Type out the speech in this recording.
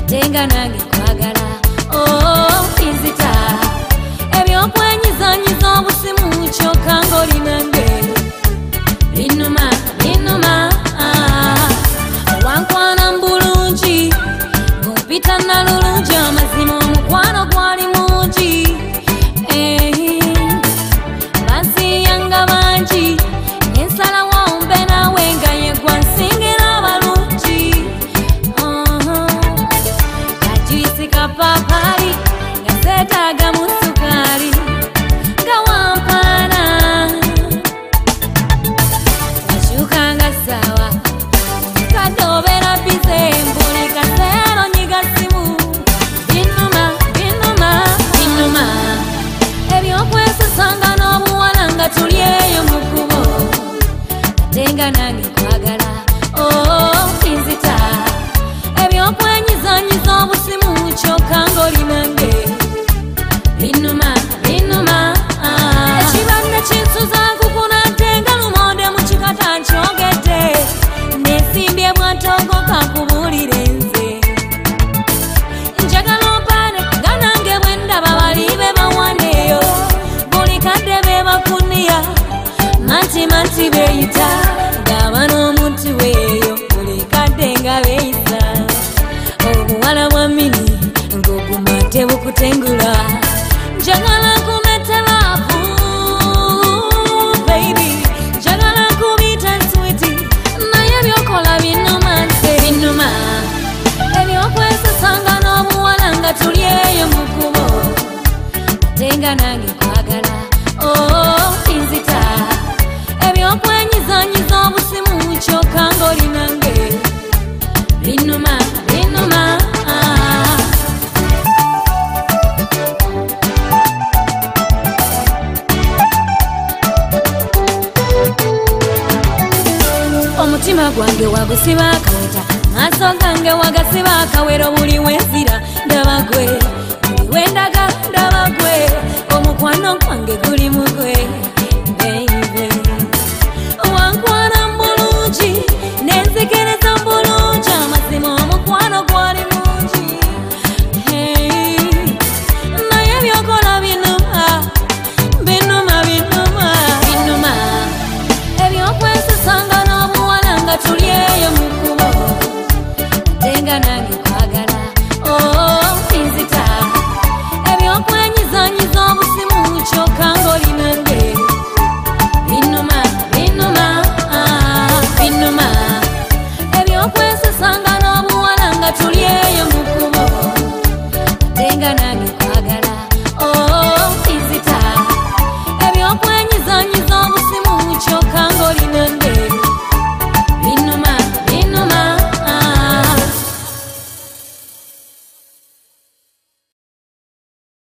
tenga nange kwagala oh inzita ebyokwenyizanyiza obusimu kyokka ng'oli nange binuma wankwana mbulungi ng'ompita nalulungi amazima omukwano gwali mungi bansiyanga bangi ensalawo mbe nawe nga yegwa nsingira abalungi kajuisi kapapali nga seetaaga mu sukali nga wampaana wakyukanga sawa kadde obeera bize mbuli kaseero nyiga simu binuma ebyokwesesanga n'obuwala nga tuli eyo mu kkubo tenga nange kwagala oh inzita ebyokwenyizanyiza obusimu kyokka ng'oli nange binuma ekibadde kinsuza nkukuna ntenga lumonde mu kikata nkyogedde nesimbye bwantogoka nkubuulire nze njagala ompaane nga nange bwe ndaba bali be bawandeeyo buli kadde be bakuniya manti beeyita ng'aba n'omuntu weeyo buli kadde nga beeyisa obuwala bwa mini ng'oguma tebukutengula njagala nkumetelaavu baby njagala nkubita switi naye byokola binuma nze binuma ebyokwesesanga n'obuwala nga tuli eyo mu kkubo tenga nange kwagala oh inzita ebyokwenyizanyiza obusimu kyokka ng'oli nange binuma omutima gwange wagusiba akaweta maaso gange wagasiba akawero buli wenzira ndaba gwe buli wendaga ndaba gwe omukwano gwange guli mu gwe baby wankwana mbulungi nenzikiriza mbulungi amazima omukwano gwali mungi naye byokola binuma ebyokwesesanga n'obuwala nga tuli eyo mu kkubo tenga nange kwagala oh inzita ebyokwenyizanyiza obusimu kyokka ng'oli nange binuma ebyokwesesanga n'obuwala nga tuli eyo mu kkubo tenga nange